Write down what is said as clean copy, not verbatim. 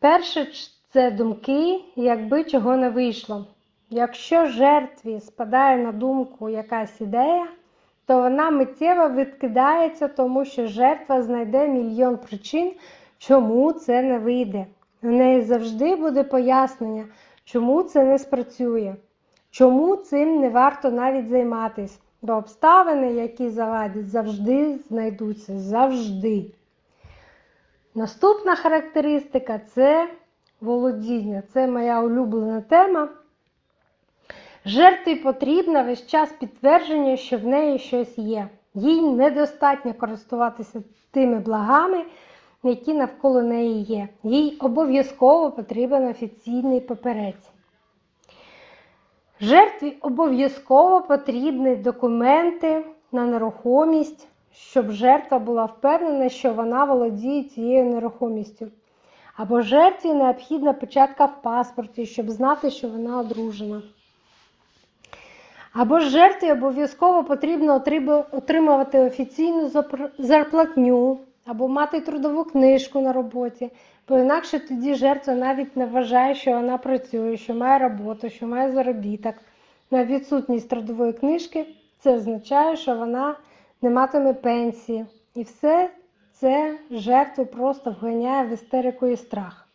Перше – це думки, якби чого не вийшло. Якщо жертві спадає на думку якась ідея, то вона миттєво відкидається, тому що жертва знайде мільйон причин, чому це не вийде. У неї завжди буде пояснення, чому це не спрацює, чому цим не варто навіть займатися. Бо обставини, які завадять, завжди знайдуться. Завжди. Наступна характеристика – це володіння. Це моя улюблена тема. Жертві потрібно весь час підтвердження, що в неї щось є. Їй недостатньо користуватися тими благами, які навколо неї є. Їй обов'язково потрібен офіційний папірець. Жертві обов'язково потрібні документи на нерухомість, щоб жертва була впевнена, що вона володіє цією нерухомістю. Або жертві необхідна печатка в паспорті, щоб знати, що вона одружена. Або жертві обов'язково потрібно отримувати офіційну зарплатню, або мати трудову книжку на роботі, бо інакше тоді жертва навіть не вважає, що вона працює, що має роботу, що має заробіток. На відсутність трудової книжки це означає, що вона не матиме пенсії. І все це жертву просто вганяє в істерику і страх.